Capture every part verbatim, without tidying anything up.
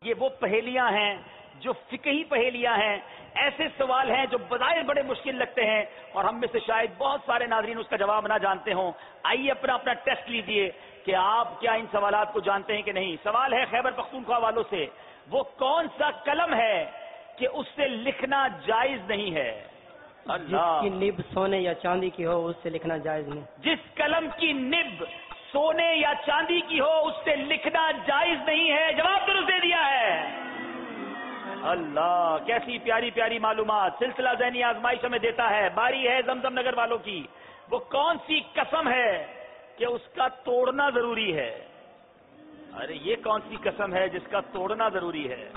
یہ وہ پہیلیاں ہیں جو فقہی پہیلیاں ہیں، ایسے سوال ہیں جو بظاہر بڑے مشکل لگتے ہیں اور ہم میں سے شاید بہت سارے ناظرین اس کا جواب نہ جانتے ہوں۔ آئیے اپنا اپنا ٹیسٹ لیجئے کہ آپ کیا ان سوالات کو جانتے ہیں کہ نہیں۔ سوال ہے خیبر پختونخوا والوں سے، وہ کون سا قلم ہے کہ اس سے لکھنا جائز نہیں ہے؟ اللہ، جس کی نب سونے یا چاندی کی ہو اس سے لکھنا جائز نہیں۔ جس قلم کی نب سونے یا چاندی کی ہو اس سے لکھنا جائز نہیں ہے۔ جواب درست دے دیا ہے۔ اللہ، کیسی پیاری پیاری معلومات سلسلہ ذہنی آزمائش ہمیں دیتا ہے۔ باری ہے زمزم نگر والوں کی، وہ کون سی قسم ہے کہ اس کا توڑنا ضروری ہے؟ ارے یہ کون سی قسم ہے جس کا توڑنا ضروری ہے؟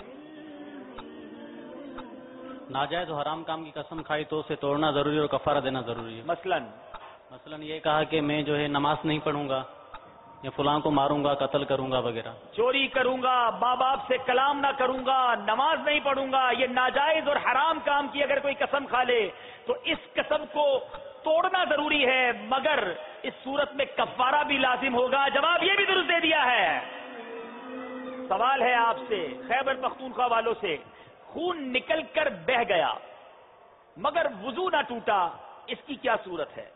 ناجائز و حرام کام کی قسم کھائی تو اسے توڑنا ضروری ہے اور کفارہ دینا ضروری ہے۔ مثلاً مثلاً یہ کہا کہ میں جو ہے نماز نہیں پڑھوں گا یا فلاں کو ماروں گا، قتل کروں گا وغیرہ، چوری کروں گا، ماں باپ سے کلام نہ کروں گا، نماز نہیں پڑھوں گا، یہ ناجائز اور حرام کام کی اگر کوئی قسم کھا لے تو اس قسم کو توڑنا ضروری ہے، مگر اس صورت میں کفارہ بھی لازم ہوگا۔ جواب یہ بھی درست دے دیا ہے۔ سوال ہے آپ سے خیبر پختونخوا والوں سے، خون نکل کر بہہ گیا مگر وضو نہ ٹوٹا، اس کی کیا صورت ہے؟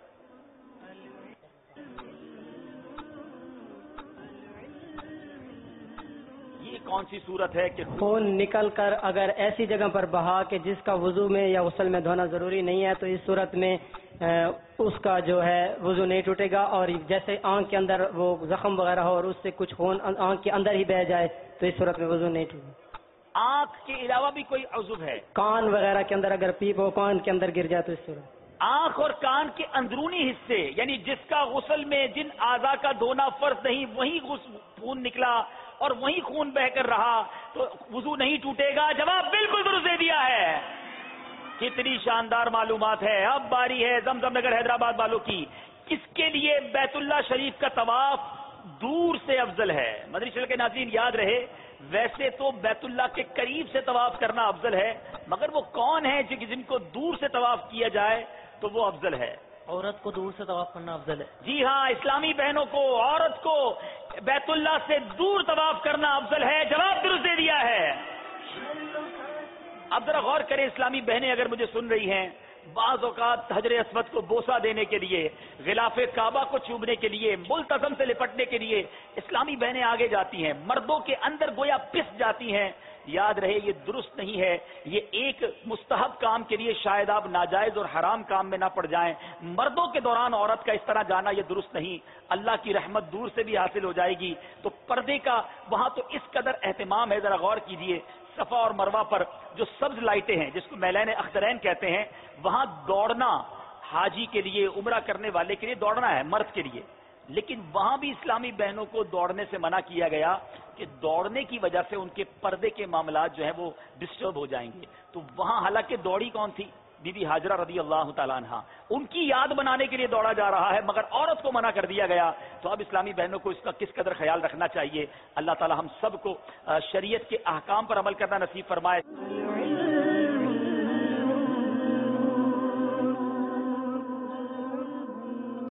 یہ کون سی صورت ہے کہ خون نکل کر اگر ایسی جگہ پر بہا کہ جس کا وضو میں یا غسل میں دھونا ضروری نہیں ہے تو اس صورت میں اس کا جو ہے وضو نہیں ٹوٹے گا، اور جیسے آنکھ کے اندر وہ زخم وغیرہ ہو اور اس سے کچھ خون آنکھ کے اندر ہی بہ جائے تو اس صورت میں وضو نہیں ٹوٹے گا۔ آنکھ کے علاوہ بھی کوئی عضو ہے؟ کان وغیرہ کے اندر اگر پیپ ہو کان کے اندر گر جائے تو اس صورت آنکھ اور کان کے اندرونی حصے، یعنی جس کا غسل میں جن اعضاء کا دھونا فرض نہیں وہی خون نکلا اور وہی خون بہ کر رہا تو وضو نہیں ٹوٹے گا۔ جواب بالکل درست دے دیا ہے۔ کتنی شاندار معلومات ہے۔ اب باری ہے زمزم نگر حیدرآباد والوں کی، کس کے لیے بیت اللہ شریف کا طواف دور سے افضل ہے؟ مدنی چینل کے ناظرین یاد رہے، ویسے تو بیت اللہ کے قریب سے طواف کرنا افضل ہے، مگر وہ کون ہے جن کو دور سے طواف کیا جائے تو وہ افضل ہے؟ عورت کو دور سے طواف کرنا افضل ہے۔ جی ہاں، اسلامی بہنوں کو، عورت کو بیت اللہ سے دور طواف کرنا افضل ہے۔ جواب درست دے دیا ہے۔ اب ذرا غور کریں اسلامی بہنیں اگر مجھے سن رہی ہیں، بعض اوقات حجر اسود کو بوسہ دینے کے لیے، غلاف کعبہ کو چومنے کے لیے، ملتزم سے لپٹنے کے لیے اسلامی بہنیں آگے جاتی ہیں، مردوں کے اندر گویا پس جاتی ہیں۔ یاد رہے یہ درست نہیں ہے۔ یہ ایک مستحب کام کے لیے شاید آپ ناجائز اور حرام کام میں نہ پڑ جائیں، مردوں کے دوران عورت کا اس طرح جانا یہ درست نہیں۔ اللہ کی رحمت دور سے بھی حاصل ہو جائے گی۔ تو پردے کا وہاں تو اس قدر اہتمام ہے، ذرا غور کیجئے، صفا اور مروہ پر جو سبز لائٹیں ہیں جس کو میلین اخترین کہتے ہیں، وہاں دوڑنا حاجی کے لیے، عمرہ کرنے والے کے لیے دوڑنا ہے، مرد کے لیے، لیکن وہاں بھی اسلامی بہنوں کو دوڑنے سے منع کیا گیا کہ دوڑنے کی وجہ سے ان کے پردے کے معاملات جو ہیں وہ ڈسٹرب ہو جائیں گے۔ تو وہاں حالانکہ دوڑی کون تھی؟ بی بی حاجرہ رضی اللہ تعالیٰ عنہ، ان کی یاد بنانے کے لیے دوڑا جا رہا ہے، مگر عورت کو منع کر دیا گیا۔ تو اب اسلامی بہنوں کو اس کا کس قدر خیال رکھنا چاہیے۔ اللہ تعالیٰ ہم سب کو شریعت کے احکام پر عمل کرنا نصیب فرمائے۔